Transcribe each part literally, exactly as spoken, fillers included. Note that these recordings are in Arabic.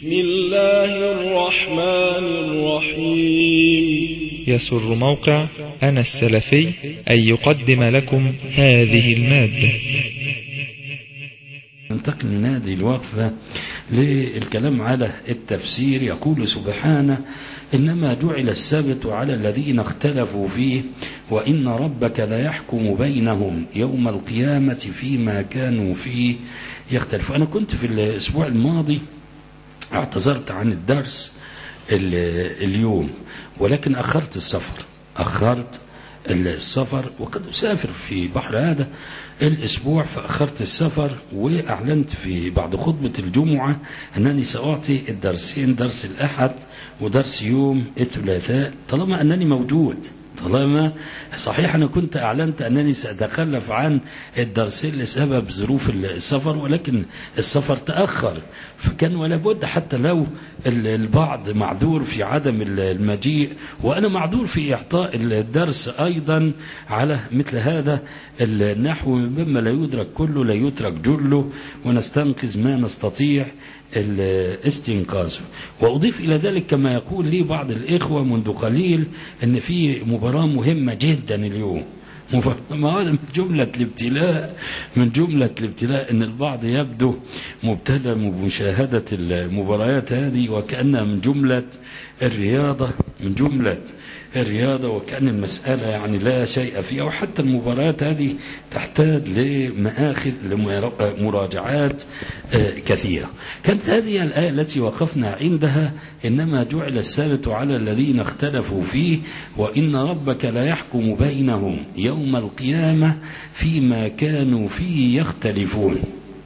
بسم الله الرحمن الرحيم. يسر موقع أنا السلفي أن يقدم لكم هذه المادة. ننتقل من هذه الوقفة للكلام على التفسير. يقول سبحانه: إنما جعل السبت على الذين اختلفوا فيه وإن ربك ليحكم بينهم يوم القيامة فيما كانوا فيه يختلفوا. أنا كنت في الأسبوع الماضي اعتذرت عن الدرس اليوم، ولكن أخرت السفر أخرت السفر وقد أسافر في بحر هذا الأسبوع، فأخرت السفر وأعلنت في بعد خطبة الجمعة أنني سأعطي الدرسين، درس الأحد ودرس يوم الثلاثاء، طالما أنني موجود. طالما صحيح أنا كنت أعلنت أنني سأتخلف عن الدرسين لسبب ظروف السفر، ولكن السفر تأخر، فكان ولا بد حتى لو البعض معذور في عدم المجيء وأنا معذور في إعطاء الدرس أيضا على مثل هذا النحو، مما لا يدرك كله لا يترك جله، ونستنقذ ما نستطيع الاستنقاذ. وأضيف إلى ذلك كما يقول لي بعض الإخوة منذ قليل أن في مباراة مهمة جدا اليوم. من جملة الابتلاء من جملة الابتلاء أن البعض يبدو مبتلى بمشاهدة المباريات هذه وكأنها من جملة الرياضة من جملة الرياضة وكأن المسألة يعني لا شيء فيها، وحتى المباريات هذه تحتاج لمآخذ لمراجعات كثيرة. كانت هذه الآية التي وقفنا عندها: إنما جعل السبت على الذين اختلفوا فيه وإن ربك لا يحكم بينهم يوم القيامة فيما كانوا فيه يختلفون.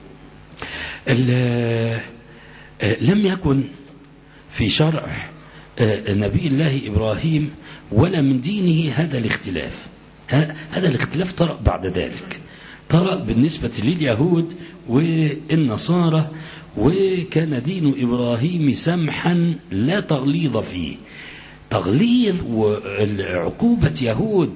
لم يكن في شرع نبي الله إبراهيم ولا من دينه هذا الاختلاف. هذا الاختلاف طرأ بعد ذلك، طرأ بالنسبة لليهود والنصارى، وكان دين إبراهيم سمحا لا تغليظ فيه. تغليظ وعقوبة يهود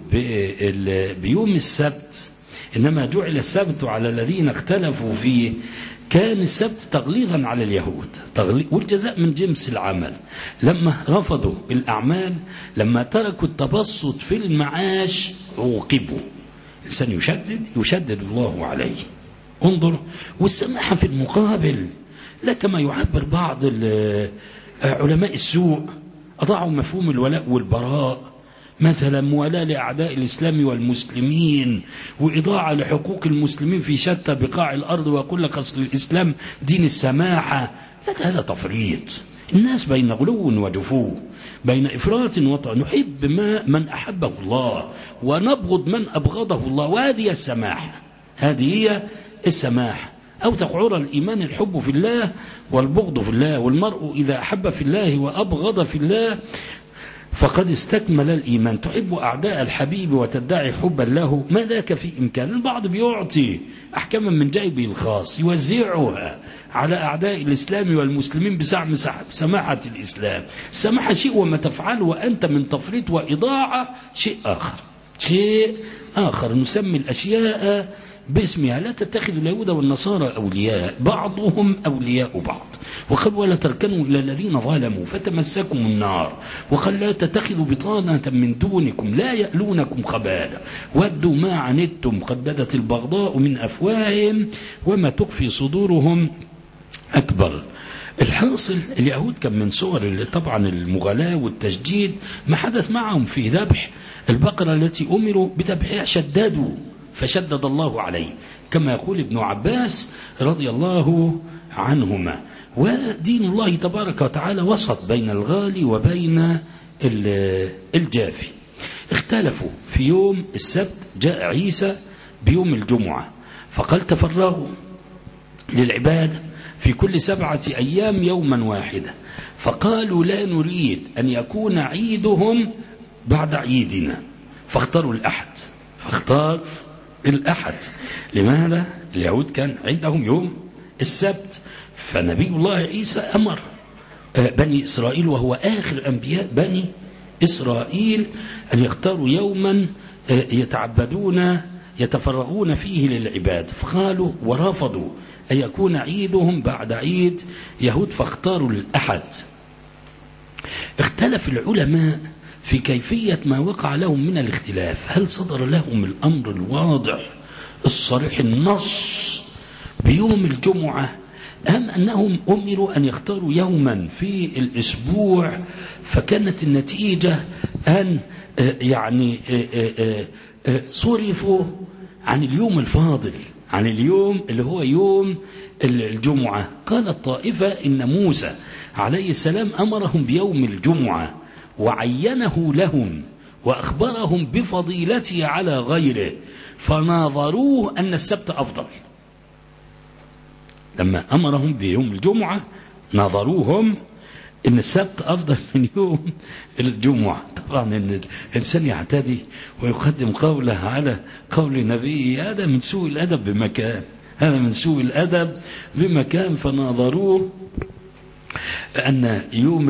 بيوم السبت، إنما جعل السبت على الذين اختلفوا فيه، كان السبت تغليظا على اليهود، والجزاء من جنس العمل. لما رفضوا الأعمال، لما تركوا التبسط في المعاش، عوقبوا. الإنسان يشدد يشدد الله عليه. انظر، والسماحة في المقابل، لا كما يعبر بعض علماء السوء، أضاعوا مفهوم الولاء والبراء، مثلا موالاة لأعداء الإسلام والمسلمين، وإضاعة لحقوق المسلمين في شتى بقاع الأرض، ويقول لك أصل الإسلام دين السماحة. لا، هذا تفريط. الناس بين غلو وجفو، بين إفراط وطأ. نحب ما من أحبه الله ونبغض من أبغضه الله، وهذه السماحة، هذه هي السماحة. أو تقعر الإيمان الحب في الله والبغض في الله، والمرء إذا أحب في الله وأبغض في الله فقد استكمل الإيمان. تحب أعداء الحبيب وتدعي حبا له، ما ذاك في إمكان. البعض بيعطي أحكاما من جيبه الخاص يوزعها على أعداء الإسلام والمسلمين بزعم سماحة الإسلام. السماحة شيء، وما تفعله وأنت من تفريط وإضاعة شيء آخر شيء آخر نسمي الأشياء باسمها. لا تتخذ اليهود والنصارى أولياء، بعضهم أولياء بعض. وقال: ولا تركنوا إلى الذين ظلموا فتمسكم النار. وقال: لا تتخذوا بطانة من دونكم لا يألونكم خبالا ودوا ما عنتم قد بدت البغضاء من أفواههم وما تخفي صدورهم أكبر. الحاصل، اليهود كان من صور طبعا المغالاة والتجديد ما حدث معهم في ذبح البقرة التي أمروا بذبحها، شددوا فشدد الله عليه، كما يقول ابن عباس رضي الله عنهما. ودين الله تبارك وتعالى وسط بين الغالي وبين الجافي. اختلفوا في يوم السبت، جاء عيسى بيوم الجمعة فقال: تفرغوا للعبادة في كل سبعة أيام يوما واحدا. فقالوا: لا نريد أن يكون عيدهم بعد عيدنا، فاختاروا الأحد فاختار الأحد. لماذا؟ اليهود كان عندهم يوم السبت، فنبي الله عيسى أمر بني إسرائيل، وهو آخر أنبياء بني إسرائيل، أن يختاروا يوما يتعبدون يتفرغون فيه للعباد. فقالوا ورفضوا أن يكون عيدهم بعد عيد يهود فاختاروا الأحد. اختلف العلماء في كيفية ما وقع لهم من الاختلاف، هل صدر لهم الأمر الواضح الصريح النص بيوم الجمعة، أم أنهم أمروا أن يختاروا يوما في الأسبوع، فكانت النتيجة أن يعني صرفوا عن اليوم الفاضل، عن اليوم اللي هو يوم الجمعة. قالت طائفة إن موسى عليه السلام أمرهم بيوم الجمعة وعينه لهم وأخبرهم بفضيلته على غيره، فناظروه أن السبت أفضل. لما أمرهم بيوم الجمعة ناظروهم إن السبت أفضل من يوم الجمعة. طبعا إن الإنسان يعتدي ويقدم قوله على قول نبيه، هذا من سوء الأدب بمكان، هذا من سوء الأدب بمكان. فناظروه أن يوم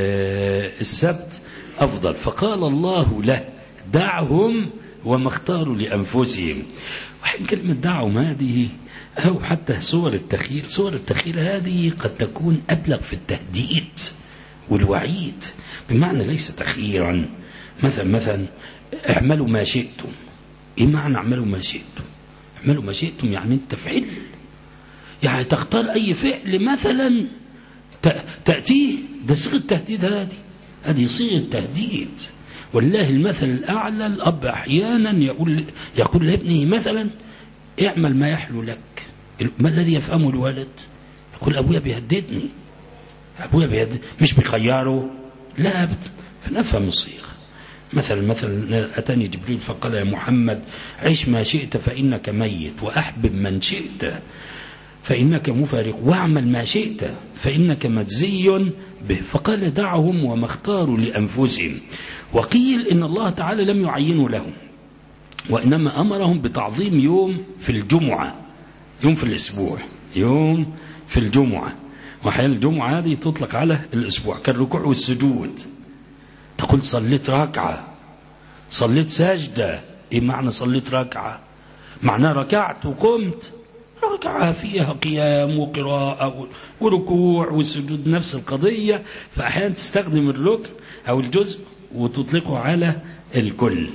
السبت أفضل، فقال الله له دعهم وما اختاروا لأنفسهم. وحين كلمة دعهم هذه أو حتى صور التخيير، صور التخيير هذه قد تكون أبلغ في التهديد والوعيد، بمعنى ليس تخييرا. مثلا مثلا اعملوا ما شئتم. إيه معنى اعملوا ما شئتم؟ اعملوا ما شئتم يعني أنت فعل، يعني تختار أي فعل مثلا تأتيه، ده صيغة تهديد، هذه هذه صيغة تهديد. والله المثل الأعلى، الأب أحيانا يقول يقول لابنه مثلا اعمل ما يحلو لك. ما الذي يفهمه الولد؟ يقول أبويا بيهددني، أبويا بيهدد، مش بيخيره، لا أبدا. فنفهم الصيغة. مثلا مثلا أتاني جبريل فقال يا محمد عيش ما شئت فإنك ميت، وأحبب من شئت فإنك مفارق، واعمل ما شئت فإنك مجزي به. فقال دعهم وما اختاروا لأنفسهم. وقيل إن الله تعالى لم يعينوا لهم، وإنما أمرهم بتعظيم يوم في الجمعة، يوم في الأسبوع، يوم في الجمعة. وأحيانا الجمعة هذه تطلق على الأسبوع كالركوع والسجود. تقول صليت ركعة، صليت سجدة. إيه معنى صليت ركعة؟ معناه ركعت وقمت. ركعة فيها قيام وقراءة وركوع وسجود، نفس القضية. فأحيانا تستخدم الركن أو الجزء وتطلقه على الكل.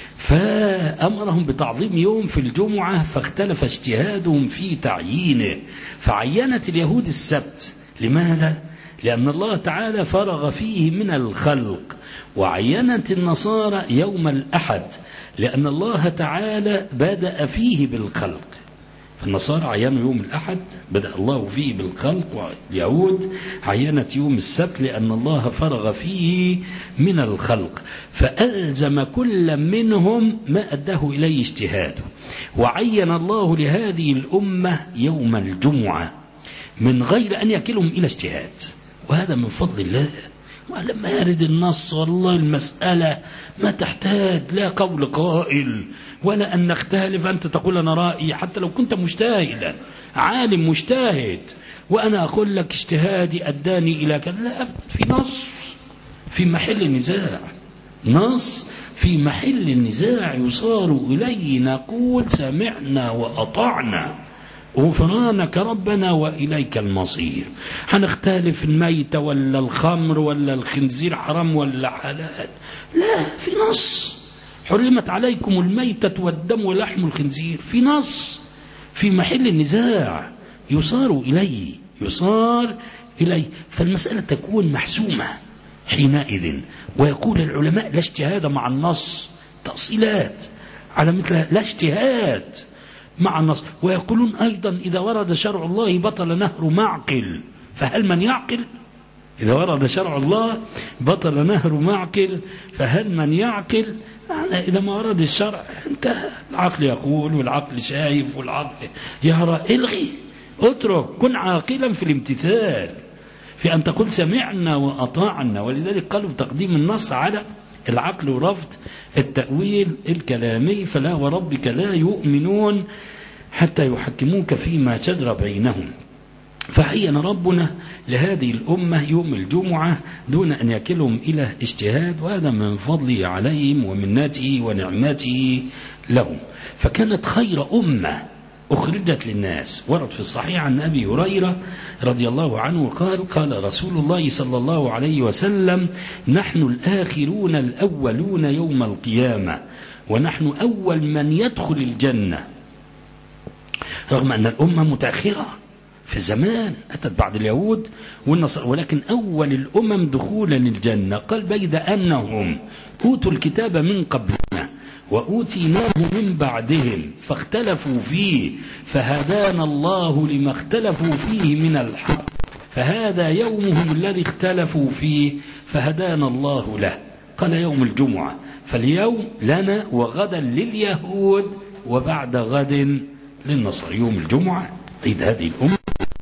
فأمرهم بتعظيم يوم في الجمعة، فاختلف اجتهادهم في تعيينه. فعينت اليهود السبت. لماذا؟ لأن الله تعالى فرغ فيه من الخلق. وعينت النصارى يوم الأحد لأن الله تعالى بدأ فيه بالخلق. فالنصارى عينوا يوم الأحد بدأ الله فيه بالخلق، واليهود عينت يوم السبت لأن الله فرغ فيه من الخلق. فألزم كل منهم ما أداه إليه اجتهاده. وعين الله لهذه الأمة يوم الجمعة من غير أن يكلهم إلى اجتهاد، وهذا من فضل الله. ولما يرد النص والله المسألة ما تحتاج لا قول قائل ولا أن نختلف، أنت تقول أنا رأيي حتى لو كنت مجتهدا، عالم مجتهد، وأنا أقول لك اجتهادي أداني إلى كذا. لا، في نص في محل النزاع، نص في محل النزاع يصار إليه نقول سمعنا وأطعنا غفرانك ربنا وإليك المصير. هنختلف الميتة ولا الخمر ولا الخنزير حرام ولا حلال؟ لا، في نص حرمت عليكم الميتة والدم ولحم الخنزير، في نص في محل النزاع يصار إليه، يصار إليه. فالمسألة تكون محسومة حينئذ. ويقول العلماء لا اجتهاد مع النص، تأصيلات على مثل لا اجتهاد مع النص. ويقولون أيضا إذا ورد شرع الله بطل نهر معقل، فهل من يعقل؟ إذا ورد شرع الله بطل نهر معقل، فهل من يعقل؟ معنى إذا ما ورد الشرع انتهى. العقل يقول والعقل شايف والعقل يرى، الغي، اترك، كن عاقلا في الامتثال، في أن تقول سمعنا وأطعنا. ولذلك قالوا تقديم النص على العقل ورفض التأويل الكلامي. فلا وربك لا يؤمنون حتى يحكموك فيما شجر بينهم. فعين ربنا لهذه الأمة يوم الجمعة دون أن يكلهم إلى اجتهاد، وهذا من فضله عليهم ومنته ونعمته لهم. فكانت خير أمة أخرجت للناس. ورد في الصحيح عن أبي هريرة رضي الله عنه قال قال رسول الله صلى الله عليه وسلم: نحن الآخرون الأولون يوم القيامة، ونحن أول من يدخل الجنة. رغم أن الأمة متأخرة في الزمان، أتت بعد اليهود والنصارى، ولكن أول الأمم دخولا للجنة. قال: بيد أنهم أوتوا الكتاب من قبلنا وأوتيناه من بعدهم فاختلفوا فيه فهدانا الله لما اختلفوا فيه من الحق، فهذا يومهم الذي اختلفوا فيه فهدانا الله له. قال: يوم الجمعة، فاليوم لنا وغدا لليهود وبعد غد للنصارى. يوم الجمعة عيد هذه الأمة،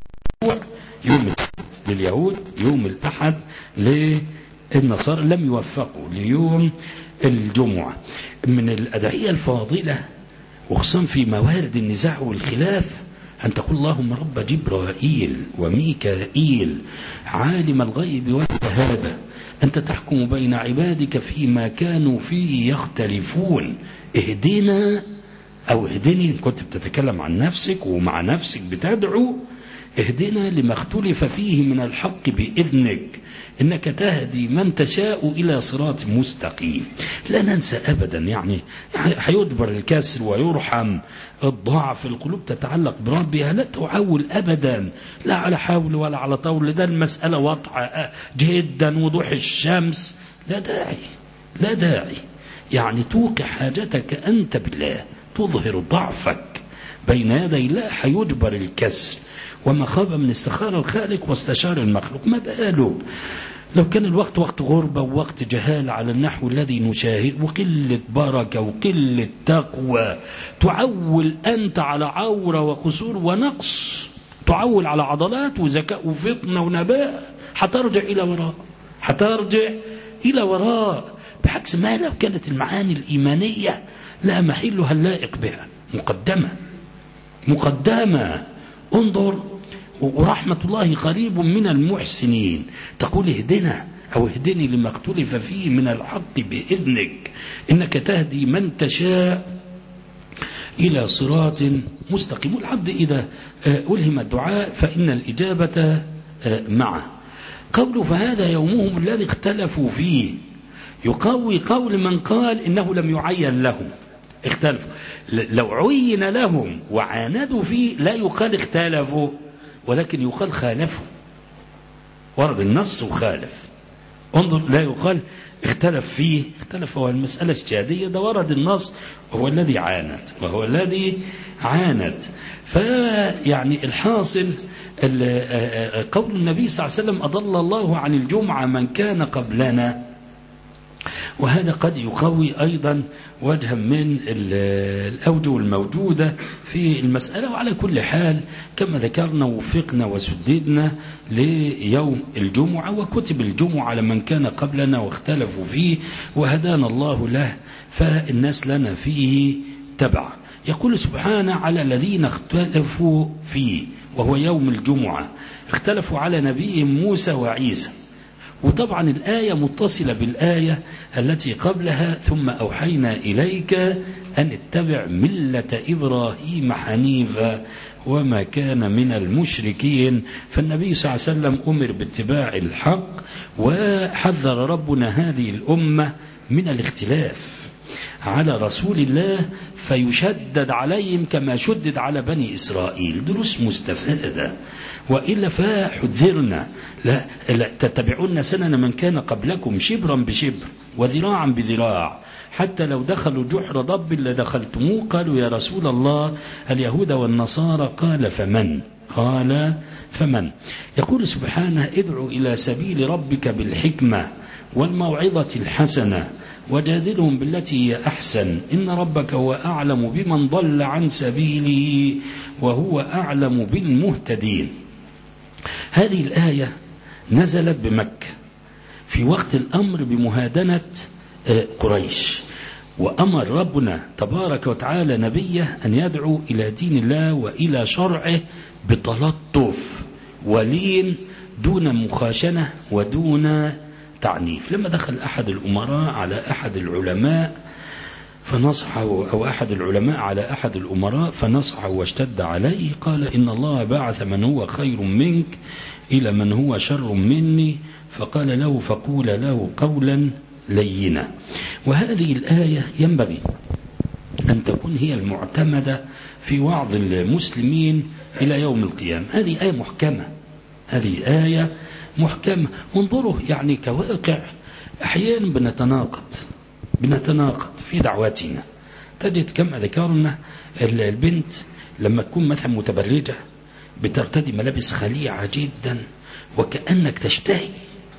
يوم لليهود، يوم الأحد للنصارى، لم يوفقوا ليوم الجمعة. من الأدعية الفاضلة وخصوصا في موارد النزاع والخلاف أن تقول: اللهم رب جبرائيل وميكائيل عالم الغيب والشهادة أنت تحكم بين عبادك فيما كانوا فيه يختلفون، اهدنا أو اهدني، كنت بتتكلم عن نفسك ومع نفسك بتدعو، اهدنا لما اختلف فيه من الحق بإذنك إنك تهدي من تشاء إلى صراط مستقيم. لا ننسى أبدا، يعني حيجبر الكسر ويرحم الضعف، القلوب تتعلق بربها، لا تعول أبدا، لا على حول ولا على طول، ده المسألة واضحة جدا وضوح الشمس، لا داعي لا داعي يعني توقع حاجتك أنت بالله، تظهر ضعفك بين يدي الله، حيجبر الكسر. وما خاب من استخار الخالق واستشار المخلوق. ما باله لو كان الوقت وقت غربة ووقت جهال على النحو الذي نشاهد، وقلة بركة وقلة تقوى، تعول أنت على عورة وقصور ونقص، تعول على عضلات وذكاء وفطنة ونباء، حترجع إلى وراء حترجع إلى وراء بعكس ما لو كانت المعاني الإيمانية لا محلها اللائق بها، مقدمة مقدمة. انظر، ورحمة الله قريب من المحسنين. تقول: اهدنا أو اهدني لما اختلف فيه من الحق بإذنك إنك تهدي من تشاء إلى صراط مستقيم. العبد إذا ألهم الدعاء فإن الإجابة معه. قوله: فهذا يومهم الذي اختلفوا فيه، يقوي قول من قال إنه لم يعين لهم، اختلفوا. لو عين لهم وعاندوا فيه لا يقال اختلفوا، ولكن يقال خالفوا. ورد النص وخالف. انظر، لا يقال اختلف فيه، اختلف هو المسألة اجتهادية، ده ورد النص وهو الذي عاند وهو الذي عاند. فيعني الحاصل قول النبي صلى الله عليه وسلم: أضل الله عن الجمعة من كان قبلنا، وهذا قد يقوي أيضا وجها من الأوجه الموجودة في المسألة. وعلى كل حال كما ذكرنا وفقنا وسددنا ليوم الجمعة، وكتب الجمعة على من كان قبلنا واختلفوا فيه وهدانا الله له، فالناس لنا فيه تبع. يقول سبحانه: على الذين اختلفوا فيه، وهو يوم الجمعة، اختلفوا على نبيهم موسى وعيسى. وطبعا الآية متصلة بالآية التي قبلها: ثم أوحينا إليك أن اتبع ملة إبراهيم حنيفا وما كان من المشركين. فالنبي صلى الله عليه وسلم أمر باتباع الحق، وحذر ربنا هذه الأمة من الاختلاف على رسول الله فيشدد عليهم كما شدد على بني إسرائيل. دروس مستفادة، وإلا فحذرنا: لا, لا تتبعون سنن من كان قبلكم شبرا بشبر وذراعا بذراع، حتى لو دخلوا جحر ضب لدخلتموه. قالوا: يا رسول الله اليهود والنصارى. قال: فمن؟ قال: فمن؟ يقول سبحانه: ادعو إلى سبيل ربك بالحكمة والموعظة الحسنة وجادلهم بالتي هي أحسن إن ربك هو أعلم بمن ضل عن سبيله وهو أعلم بالمهتدين. هذه الآية نزلت بمكة في وقت الأمر بمهادنة قريش، وأمر ربنا تبارك وتعالى نبيه أن يدعو إلى دين الله وإلى شرعه بتلطف ولين دون مخاشنة ودون تعنيف. لما دخل أحد الأمراء على أحد العلماء فنصحه أو أحد العلماء على أحد الأمراء فنصحه واشتد عليه، قال إن الله بعث من هو خير منك إلى من هو شر مني، فقال له فقول له قولا لينا. وهذه الآية ينبغي أن تكون هي المعتمدة في وعظ المسلمين إلى يوم القيامة. هذه آية محكمة، هذه آية محكمة. انظروا يعني كواقع أحيانا بنتناقض بنتناقض في دعواتنا. تجد كما ذكرنا البنت لما تكون مثلا متبرجة بترتدي ملابس خليعة جدا وكأنك تشتهي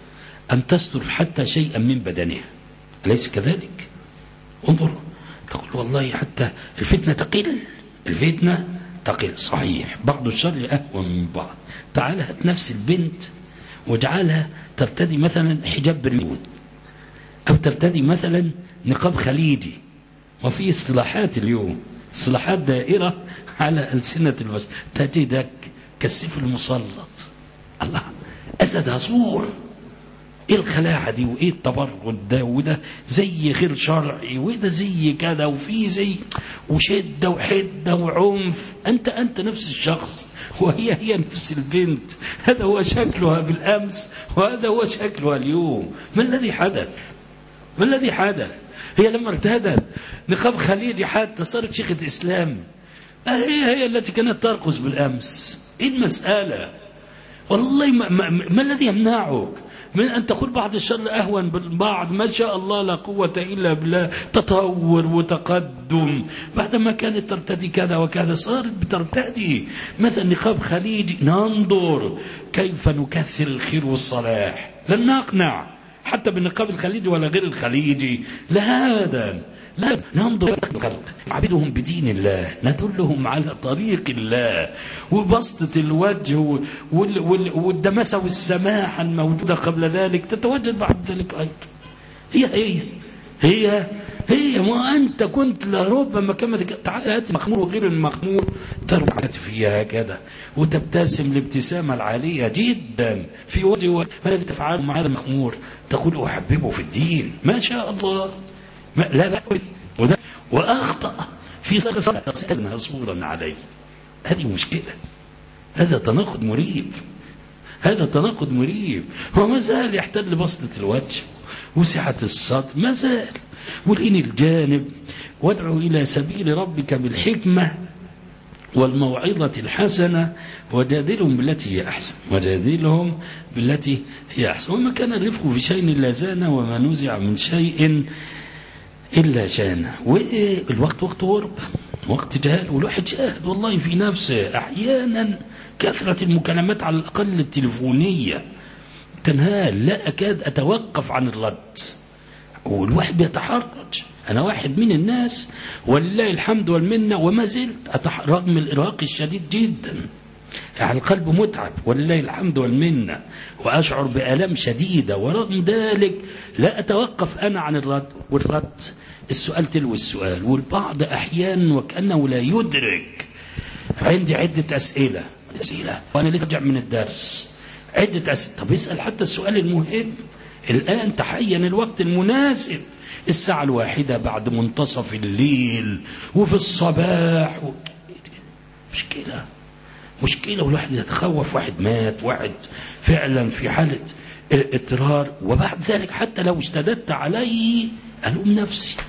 أن تستر حتى شيئا من بدنها، أليس كذلك؟ انظر تقول والله حتى الفتنة تقل، الفتنة تقل صحيح، بعض الشر أهون من بعض. تعال هات نفس البنت واجعلها ترتدي مثلا حجاب بريون أو ترتدي مثلا نقاب خليجي، وفي اصطلاحات اليوم اصطلاحات دائرة على ألسنة البشر، تجدك كالسيف المسلط. الله، أسد هصور، ايه الخلاعة دي وايه التبرد ده، وده زي غير شرعي وده زي كده وفي زي وشدة وحدة وعنف. انت انت نفس الشخص وهي هي نفس البنت، هذا هو شكلها بالامس وهذا هو شكلها اليوم. ما الذي حدث؟ ما الذي حدث؟ هي لما ارتدت نقاب خليجي حتى صارت شيخة اسلام، هي هي التي كانت ترقص بالامس. ايه المسألة؟ والله ما, ما, ما الذي يمنعك من أن تقول بعض الشر أهون بالبعض؟ ما شاء الله لا قوة إلا بالله، تطور وتقدم. بعدما كانت ترتدي كذا وكذا صارت بترتدي مثلا نقاب خليجي. ننظر كيف نكثر الخير والصلاح، لن نقنع حتى بالنقاب الخليجي ولا غير الخليجي، لا هذا لا. ننظر نعبدهم بدين الله، ندلهم على طريق الله، وبسطة الوجه والدمسة والسماحة الموجودة قبل ذلك تتوجد بعد ذلك أيضا. هي هي هي هي ما أنت كنت لربما كما تعال هات مخمور وغير المخمور تركت فيها هكذا وتبتسم الابتسامة العالية جدا في وجهه. فالذي تفعله مع هذا المخمور تقول أحببه في الدين، ما شاء الله، ما لا بأس. وأخطأ في صلاة صورا عليه. هذه مشكلة، هذا تناقض مريب، هذا تناقض مريب. وما زال يحتل بسطة الوجه وسعة الصدر، ما زال. ولين الجانب وادعو إلى سبيل ربك بالحكمة والموعظة الحسنة وجادلهم بالتي هي أحسن، وجادلهم بالتي هي أحسن. وما كان الرفق في شيء إلا زانه وما نزع من شيء إلا شانه. والوقت وقت غرب، وقت جهال، والواحد جاهد والله في نفسه. أحيانا كثرة المكالمات على الأقل التليفونية تنهال، لا أكاد أتوقف عن الرد، والواحد بيتحرج. أنا واحد من الناس ولله الحمد والمنة وما زلت رغم الإرهاق الشديد جدا، يعني القلب متعب ولله الحمد والمنة، وأشعر بآلام شديدة، ورغم ذلك لا أتوقف أنا عن الرد. والرد السؤال تلو السؤال، والبعض أحيانا وكأنه لا يدرك. عندي عدة أسئلة أسئلة وأنا لسه أرجع من الدرس، عدة أسئلة. طب اسأل حتى السؤال المهم. الآن تحين الوقت المناسب، الساعة الواحدة بعد منتصف الليل وفي الصباح و... مشكلة مشكلة. والواحد يتخوف، واحد مات، واحد فعلا في حالة اضطرار. وبعد ذلك حتى لو اشتددت عليه ألوم نفسي،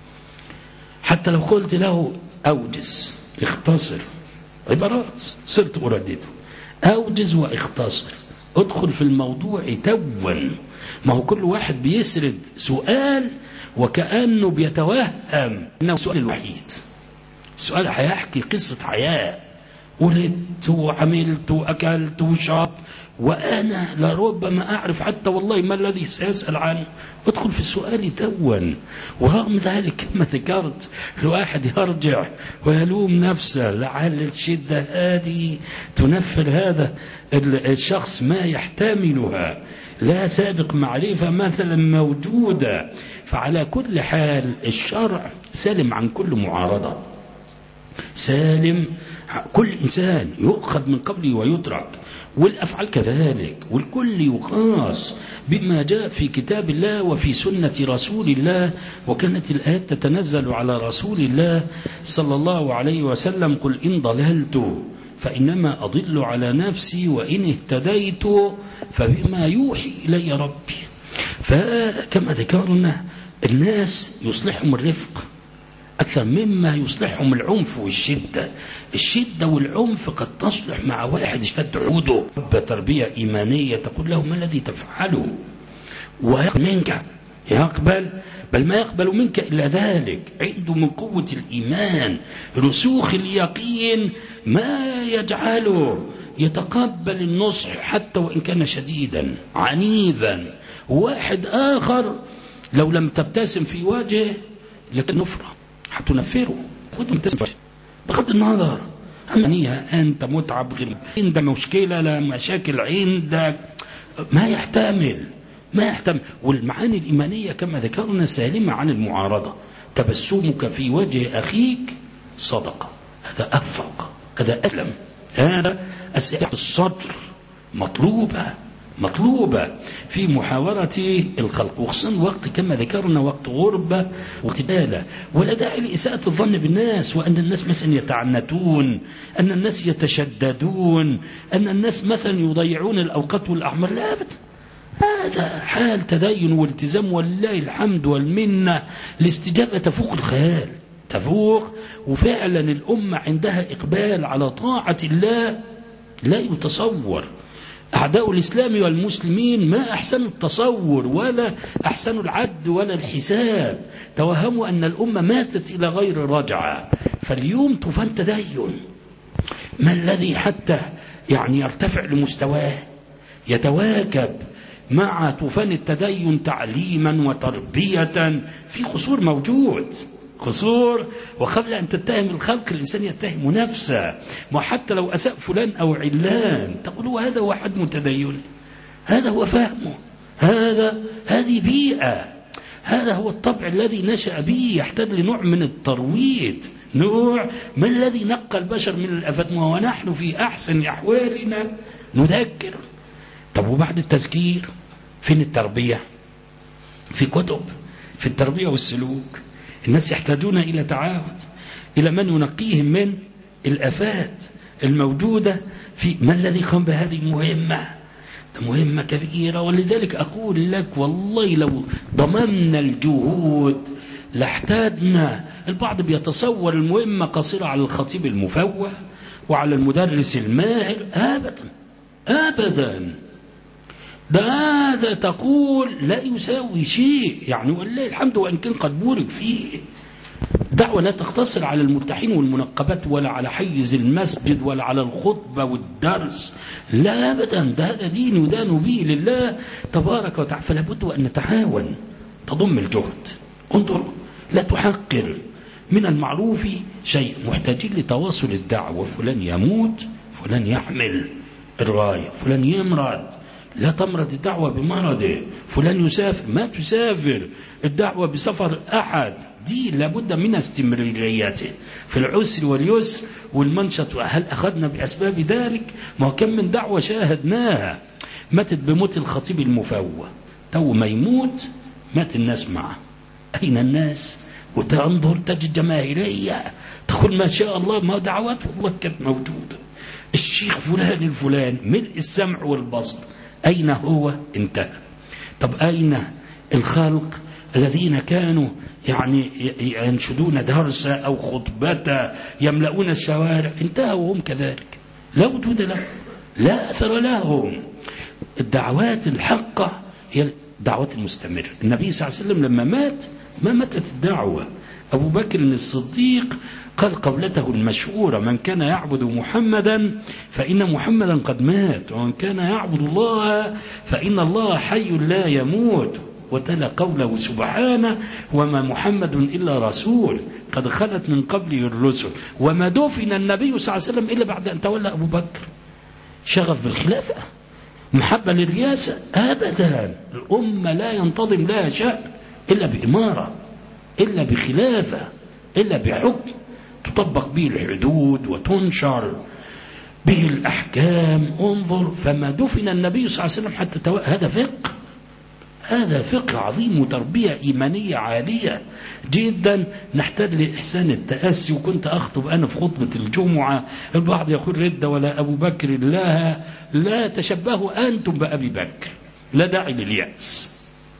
حتى لو قلت له أوجز اختصر، عبارات صرت أردده، أوجز واختصر، ادخل في الموضوع توا. ما هو كل واحد بيسرد سؤال وكأنه بيتوهم أنه السؤال الوحيد. السؤال هيحكي قصة حياة، ولدت وعملت وأكلت وشربت وأنا لربما أعرف حتى والله ما الذي سيسأل عنه. ادخل في سؤالي توا. ورغم ذلك كما ذكرت الواحد يرجع ويلوم نفسه، لعل الشدة هذه تنفر هذا الشخص ما يحتملها، لا سابق معرفة مثلا موجودة. فعلى كل حال الشرع سالم عن كل معارضة، سالم. كل إنسان يؤخذ من قبله ويترك، والأفعال كذلك، والكل يقاس بما جاء في كتاب الله وفي سنة رسول الله. وكانت الآيات تتنزل على رسول الله صلى الله عليه وسلم: قل إن ضللت فإنما أضل على نفسي وإن اهتديت فبما يوحي إلي ربي. فكما ذكرنا الناس يصلحهم الرفق أكثر مما يصلحهم العنف والشدة. الشدة والعنف قد تصلح مع واحد اشتد عوده بتربية إيمانية تقول له: ما الذي تفعله؟ ويقبل منك، يقبل، بل ما يقبل منك إلا ذلك. عنده من قوة الإيمان رسوخ اليقين ما يجعله يتقبل النصح حتى وإن كان شديدا عنيفا. واحد آخر لو لم تبتسم في وجهه لكن نفرة حتنفره بغض النظر عنها. أنت متعب، غير عند مشكلة، لا مشاكل عندك، ما يحتمل ما يحتمل. والمعاني الإيمانية كما ذكرنا سالمة عن المعارضة. تبسمك في وجه أخيك صدقة، هذا أرفق، هذا أسلم، هذا أسئلة الصدر مطلوبة مطلوبة في محاورة الخلق، وخصوصا وقت كما ذكرنا وقت غربة واغتدالة. ولا داعي لإساءة الظن بالناس، وأن الناس مثلا يتعنتون، أن الناس يتشددون، أن الناس مثلا يضيعون الأوقات والأعمار. لا أبدا، هذا حال تدين والتزام ولله الحمد والمنة. الاستجابة تفوق الخيال، تفوق. وفعلا الأمة عندها إقبال على طاعة الله لا يتصور. أعداء الإسلام والمسلمين ما أحسن التصور ولا أحسن العد ولا الحساب. توهموا أن الأمة ماتت إلى غير رجعة. فاليوم طوفان تدين، ما الذي حتى يعني يرتفع لمستواه يتواكب مع طوفان التدين تعليما وتربية. في قصور موجود، قصور. وقبل أن تتهم الخلق الإنسان يتهم نفسه. وحتى لو أساء فلان أو علان تقولوا هذا واحد متدين، هذا هو فهمه، هذا هذه بيئة، هذا هو الطبع الذي نشأ به، يحتاج لنوع من الترويض، نوع ما الذي نقى البشر من الآفات. ونحن في أحسن أحوالنا نذكر. طب وبعد التذكير فين التربية؟ في كتب في التربية والسلوك. الناس يحتاجون إلى تعاون، إلى من ينقيهم من الآفات الموجودة. في ما الذي قام بهذه المهمة؟ مهمة كبيرة. ولذلك أقول لك والله لو ضممنا الجهود لاحتاجنا. البعض بيتصور المهمة قصيرة على الخطيب المفوه وعلى المدرس الماهر. أبدا أبدا، ده هذا تقول لا يساوي شيء يعني، والله الحمد وإن كان قد بورك فيه. دعوة لا تقتصر على المرتاحين والمنقبات ولا على حيز المسجد ولا على الخطبة والدرس، لا أبدا. ده هذا دين ودان به لله تبارك وتعالى. فلا بد أن نتعاون، تضم الجهد. انظر، لا تحقر من المعروف شيء. محتاجين لتواصل الدعوة. فلان يموت، فلان يحمل الراية، فلان يمرض، لا تمرض الدعوة بمرضه. فلان يسافر، ما تسافر الدعوة بسفر أحد. دي لابد من استمراريته في العسر واليسر والمنشط. هل أخذنا بأسباب ذلك؟ ما كم من دعوة شاهدناها ماتت بموت الخطيب المفوه، تو ما يموت مات الناس معه. أين الناس؟ وتنظر تجد جماهيرية تقول ما شاء الله، ما دعوات والله كانت موجودة. الشيخ فلان الفلان ملء السمع والبصر، أين هو؟ انتهى. طب أين الخلق الذين كانوا يعني ينشدون درسا أو خطبة يملؤون الشوارع؟ انتهوا وهم كذلك، لا وجود لهم، لا أثر لهم. الدعوات الحقة هي الدعوات المستمرة. النبي صلى الله عليه وسلم لما مات ما ماتت الدعوة. أبو بكر الصديق قال قولته المشهورة: من كان يعبد محمدا فإن محمدا قد مات، ومن كان يعبد الله فإن الله حي لا يموت. وتلا قوله سبحانه: وما محمد إلا رسول قد خلت من قبله الرسل. وما دفن النبي صلى الله عليه وسلم إلا بعد أن تولى أبو بكر. شغف بالخلافة، محبة للرياسة، أبدا. الأمة لا ينتظم لها شأن إلا بإمارة، إلا بخلافة، إلا بحكم تطبق به الحدود وتنشر به الأحكام. انظر، فما دفن النبي صلى الله عليه وسلم حتى تو... هذا فقه، هذا فقه عظيم وتربية إيمانية عالية جدا. نحتاج لإحسان التأسي. وكنت أخطب أنا في خطبة الجمعة، البعض يقول رد ولا أبو بكر الله، لا تشبهوا أنتم بأبي بكر، لا داعي لليأس،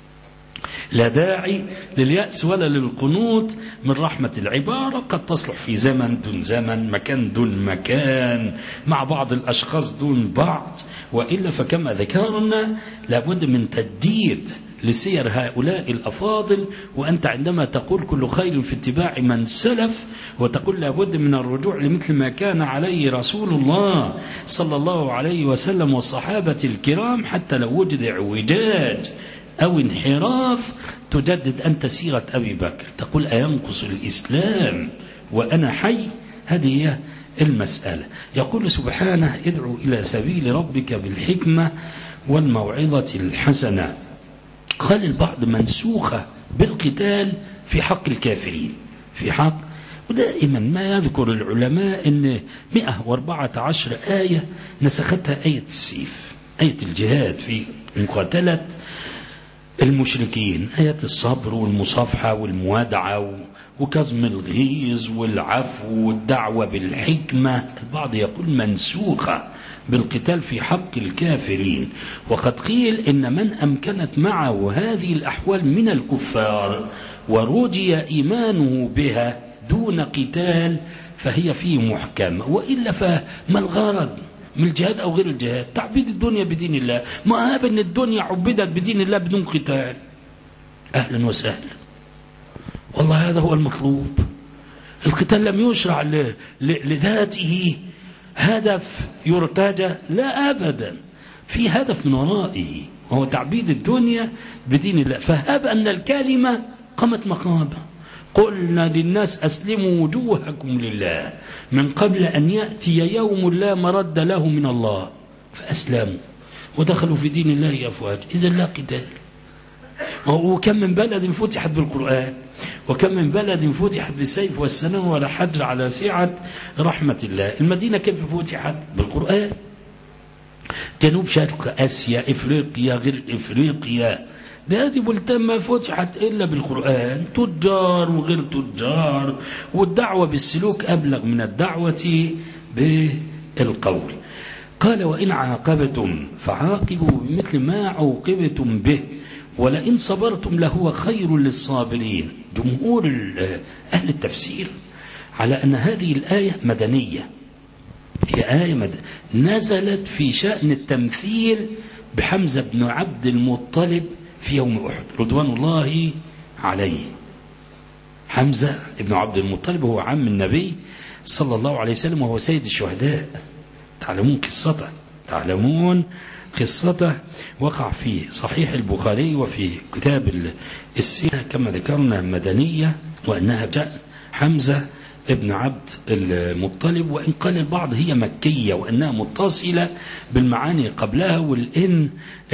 لا داعي لليأس ولا للقنوط من رحمة العبارة. قد تصلح في زمن دون زمن، مكان دون مكان، مع بعض الأشخاص دون بعض، وإلا فكما ذكرنا لابد من تجديد لسير هؤلاء الأفاضل. وأنت عندما تقول كل خير في اتباع من سلف، وتقول لابد من الرجوع لمثل ما كان عليه رسول الله صلى الله عليه وسلم والصحابة الكرام، حتى لو وجد اعوجاج أو انحراف تجدد أنت سيرة أبي بكر، تقول أينقص الإسلام وأنا حي؟ هذه هي المسألة. يقول سبحانه ادعو إلى سبيل ربك بالحكمة والموعظة الحسنة. قال البعض منسوخة بالقتال في حق الكافرين، في حق. ودائما ما يذكر العلماء أن مئة وأربعة عشر آية نسختها آية السيف، آية الجهاد في مقاتلة المشركين، آية الصبر والمصافحة والموادعة وكظم الغيظ والعفو والدعوة بالحكمة. البعض يقول منسوخة بالقتال في حق الكافرين. وقد قيل إن من أمكنت معه هذه الأحوال من الكفار ورجي إيمانه بها دون قتال فهي فيه محكمة، وإلا فما الغرض من الجهاد أو غير الجهاد؟ تعبيد الدنيا بدين الله. ما هذا أن الدنيا عبدت بدين الله بدون قتال، أهلا وسهلا، والله هذا هو المطلوب. القتال لم يشرع ل... ل... لذاته هدف يرتجى، لا أبدا، في هدف من ورائه وهو تعبيد الدنيا بدين الله. فهب أن الكلمة قامت مقامها. قلنا للناس أسلموا وجوهكم لله من قبل أن يأتي يوم لا مرد له من الله، فأسلموا ودخلوا في دين الله أفواج. إذا لا قتال. وكم من بلد فتحت بالقرآن، وكم من بلد فتحت بالسيف والسنام ولا حجر على سعة رحمة الله. المدينة كيف فتحت؟ بالقرآن. جنوب شرق آسيا، إفريقيا، غير إفريقيا، ده هذه بلدان ما فتحت إلا بالقرآن، تجار وغير تجار، والدعوة بالسلوك أبلغ من الدعوة بالقول. قال وإن عاقبتم فعاقبوا بمثل ما عوقبتم به ولئن صبرتم لهو خير للصابرين. جمهور أهل التفسير على أن هذه الآية مدنية، هي آية مد... نزلت في شأن التمثيل بحمزة بن عبد المطلب في يوم أحد رضوان الله عليه. حمزة بن عبد المطلب هو عم النبي صلى الله عليه وسلم وهو سيد الشهداء. تعلمون قصته، تعلمون قصته، وقع في صحيح البخاري وفي كتاب السيرة كما ذكرنا مدنية، وأنها جاء حمزة ابن عبد المطلب. وإن قال البعض هي مكية وأنها متصلة بالمعاني قبلها، والإن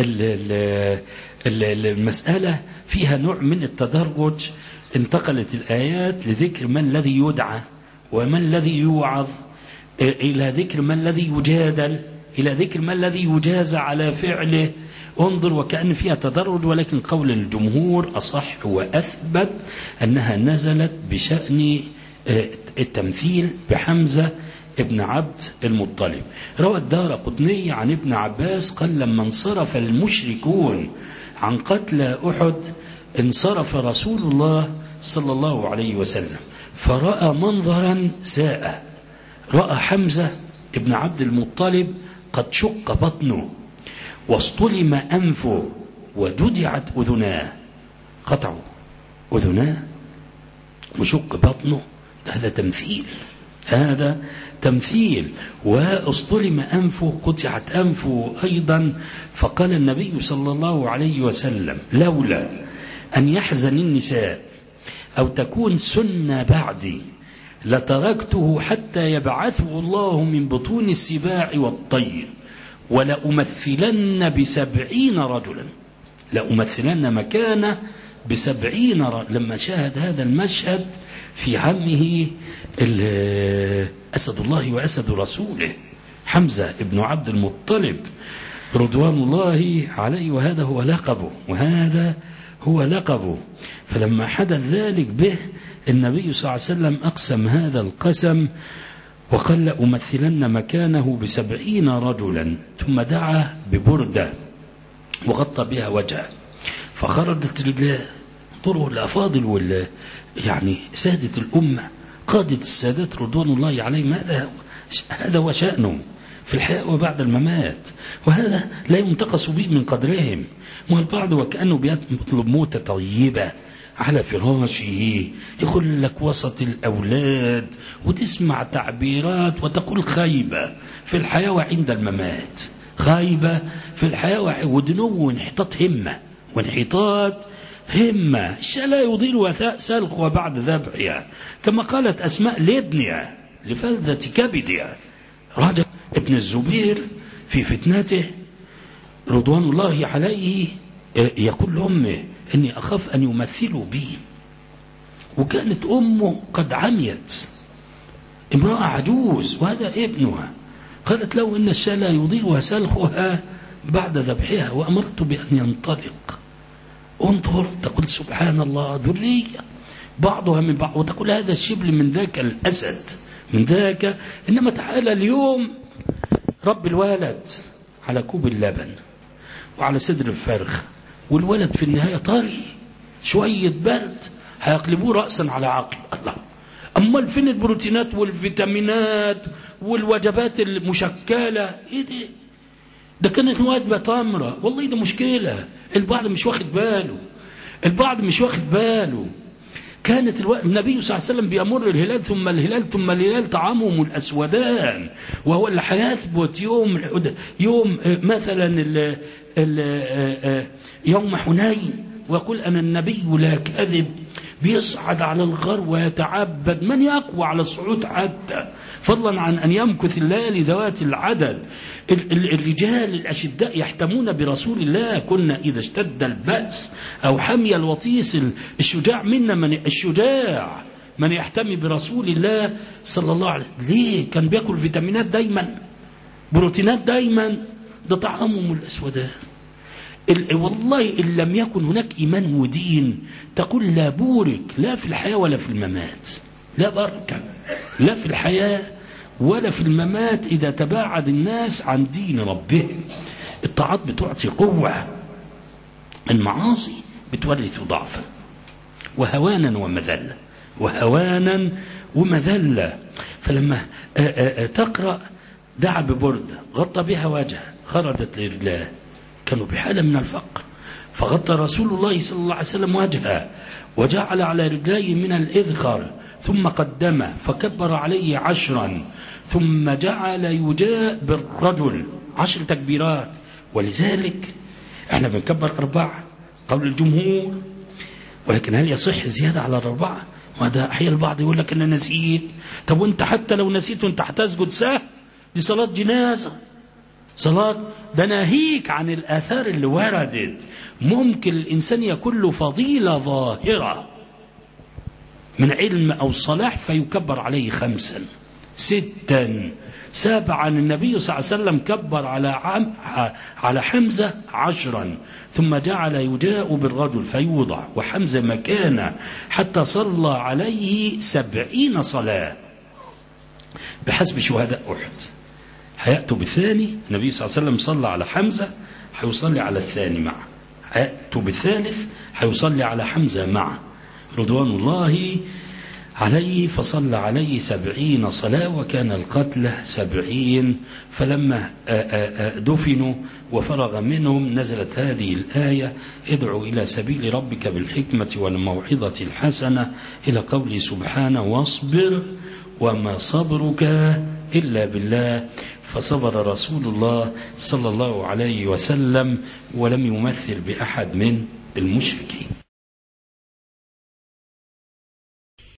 المسألة فيها نوع من التدرج. انتقلت الآيات لذكر من الذي يدعى ومن الذي يوعظ، إلى ذكر من الذي يجادل، إلى ذكر ما الذي يجازى على فعله. انظر، وكأن فيها تدرج، ولكن قول الجمهور أصح وأثبت أنها نزلت بشأن التمثيل بحمزة ابن عبد المطلب. روى الدارقطني عن ابن عباس قال لما انصرف المشركون عن قتل أحد انصرف رسول الله صلى الله عليه وسلم فرأى منظرا ساء. رأى حمزة ابن عبد المطلب قد شق بطنه واصطلم أنفه وجدعت أذناه، قطعوا أذناه وشق بطنه. هذا تمثيل، هذا تمثيل. واصطلم أنفه، قطعت أنفه أيضا. فقال النبي صلى الله عليه وسلم لولا أن يحزن النساء أو تكون سنة بعدي لتركته حتى يبعثه الله من بطون السباع والطير ولأمثلن بسبعين رجلا، لأمثلن مكانه بسبعين رجلا. لما شاهد هذا المشهد في عمه أسد الله وأسد رسوله حمزة ابن عبد المطلب رضوان الله عليه، وهذا هو لقبه وهذا هو لقبه. فلما حدث ذلك به النبي صلى الله عليه وسلم أقسم هذا القسم وقال لأمثلن مكانه بسبعين رجلا، ثم دعا ببردة وغطى بها وجهه فخرجت رجلاه. انظروا الأفاضل وال يعني سادة الأمة قادة السادات رضوان الله عليهم، هذا هذا هو شأنهم في الحياة وبعد الممات، وهذا لا ينتقص به من قدرهم. والبعض وكأنه بيطلب موتة طيبة على فراشه، يقول لك وسط الأولاد، وتسمع تعبيرات وتقول خيبة في الحياة وعند الممات، خيبة في الحياة ودنو وانحطاط همة وانحطاط همة. الشاء لا يضيل وثاء سلخ وبعد ذبحها، كما قالت أسماء لابنها لفلذة كبدها. رجع ابن الزبير في فتنته رضوان الله عليه يقول لأمه إني أخاف أن يمثلوا بي، وكانت أمه قد عميت، امرأة عجوز وهذا ابنها. قالت له إن الشاة لا يضيل وسلخها بعد ذبحها، وأمرت بأن ينطلق. انظر تقول سبحان الله، ذرية بعضها من بعض، وتقول هذا الشبل من ذاك الأسد من ذاك. إنما تعالى اليوم رب الولد على كوب اللبن وعلى صدر الفرخ، والولد في النهاية طري شوية برد هيقلبوه رأسا على عقل. الله، أما فين البروتينات والفيتامينات والوجبات المشكلة؟ إيه ده؟ ده كانت وجبة تمرة. والله ده مشكلة، البعض مش واخد باله، البعض مش واخد باله. كانت الو... النبي صلى الله عليه وسلم بيمر الهلال ثم الهلال ثم الهلال طعامهم الأسودان، وهو اللي هيثبت يوم يوم مثلا ال... ال... يوم حنين، ويقول أنا النبي لا كذب، بيصعد على الغر ويتعبد. من يقوى على الصعود حتى، فضلا عن أن يمكث الليالي ذوات العدد. الرجال الأشداء يحتمون برسول الله. كنا إذا اشتد البأس أو حمي الوطيس الشجاع منا من الشجاع من يحتمي برسول الله صلى الله عليه وسلم. ليه؟ كان بيأكل فيتامينات دايما، بروتينات دايما، ده طعامهم الأسودان. والله إن لم يكن هناك إيمان ودين تقول لا بورك، لا في الحياة ولا في الممات، لا بركة لا في الحياة ولا في الممات إذا تباعد الناس عن دين ربهم. الطاعات بتعطي قوة، المعاصي بتورث ضعفا وهوانا ومذلة، وهوانا ومذلة. فلما تقرأ دعا ببردة غطى بها وجهه، خرجت لرجلاه، كانوا بحالة من الفقر، فغطى رسول الله صلى الله عليه وسلم وجهه وجعل على رجليه من الإذخر، ثم قدمه فكبر عليه عشرا، ثم جعل يجاء بالرجل عشر تكبيرات. ولذلك احنا بنكبر أربعة قول الجمهور، ولكن هل يصح زيادة على الأربعة؟ وهذا أحيانا البعض يقول لك أنا نسيت. طب وانت حتى لو نسيت وانت هتسجد سهل، دي صلاة جنازة، صلاة. ده ناهيك عن الآثار اللي وردت. ممكن الإنسان يكون له فضيلة ظاهرة من علم أو صلاح فيكبر عليه خمسا ستا سابعا. النبي صلى الله عليه وسلم كبر على عم على حمزة عشرا، ثم جعل يجاء بالرجل فيوضع وحمزة مكانه حتى صلى عليه سبعين صلاة بحسب شهداء أحد. هيأتوا بالثاني، النبي صلى الله عليه وسلم صلى على حمزة، هيصلي على الثاني معه. هيأتوا بالثالث، هيصلي على حمزة معه رضوان الله عليه، فصلى عليه سبعين صلاة، وكان القتل سبعين. فلما دفنوا وفرغ منهم نزلت هذه الآية: ادعو إلى سبيل ربك بالحكمة والموعظة الحسنة، إلى قوله سبحانه: واصبر وما صبرك إلا بالله. فصبر رسول الله صلى الله عليه وسلم ولم يمثل بأحد من المشركين.